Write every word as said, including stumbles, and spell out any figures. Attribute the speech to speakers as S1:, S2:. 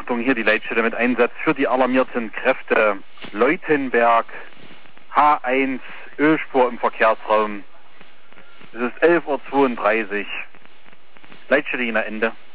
S1: Achtung, hier die Leitstelle mit Einsatz für die alarmierten Kräfte. Leutenberg, H eins, Ölspur im Verkehrsraum. Es ist elf Uhr zweiunddreißig. Leitstelle Ihnen Ende.